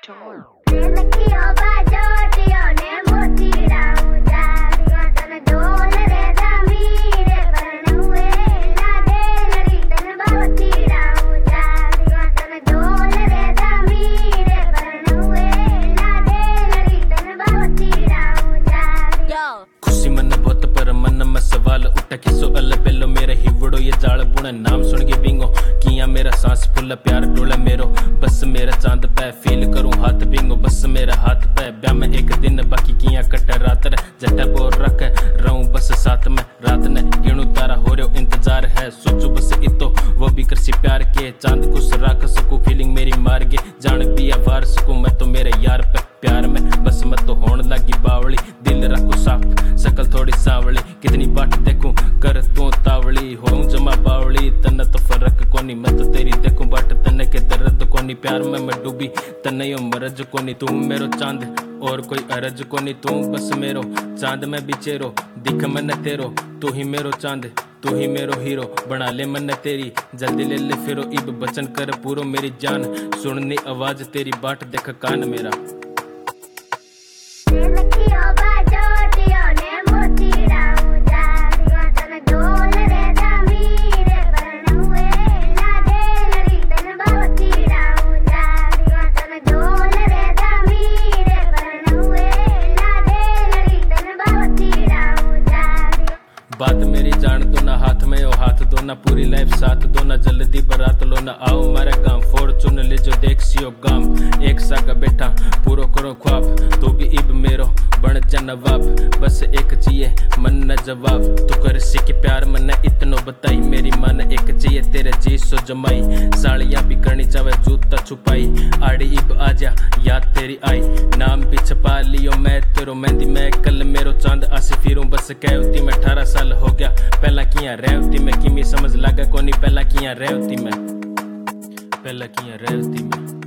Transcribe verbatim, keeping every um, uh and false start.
खुशी मन बहुत पर मन में सवाल उठा किसो अल बेलो मेरा हिवड़ो ये जाल बुना नाम सुन के बिंगो किया मेरा सांस फुल्ला प्यार डोला मेरो बस मेरा चांद पे फील करूं हाथ बिंगो बस मेरा हाथ पे ब्याह में एक दिन बाकी किया कट रात रे जटा बोर रख रहूं बस साथ में रात ने गिणू तारा हो रहे इंतजार है सोचो बस इतो वो भी करसी प्यार के चांद कुछ रख सकूं फीलिंग मेरी मार गे जान पिया वार सकूं मैं तो मेरे यार पे प्यार में बस मत तो होने लगी बावली दिल रखो साफ शकल थोड़ी सावली कितनी बाट देखूं कर तू तावली हो जमा बावली तन तो फर्क कोनी मैं तो तेरी देखूं बाट तन के दर्द कोनी प्यार में मैं डूबी तने यो मरज कोनी तू मेरो चांद और कोई अरज कोनी तू बस मेरो चांद में बिचेरो दिख मन तेरो तू ही मेरो चांद तू ही मेरो हीरो बना ले मन तेरी जल्दी ले ले फिरो इब बचन कर पूरो मेरी जान सुननी आवाज तेरी बाट देख कान मेरा बात मेरी जान दो ना हाथ में ओ हाथ दो ना पूरी लाइफ साथ दो ना जल्दी बारात लो ना आओ मारा गांव फॉर्चून ले जो देख सियो गांव एक सागा बैठा पूरो करो ख्वाब तू भी इब मेरो बन जा नवाब बस एक चाहिए मन न जवाब तू कर सी के प्यार मन इतनो बताई मेरी मन एक चाहिए तेरे जी सो जमाई साड़ियां भी करनी चाहे जूता छुपाई आड़ी इब आजा याद तेरी आई नाम भी छपा लियो मैं तेरो मेहंदी मैं कल मेरो चांद आसी फिरूं बस कहती मैं अठारह साल हो गया पहला किया रेवती में किमी समझ लगा कोनी पहला किया रेवती में पहला किया रेवती में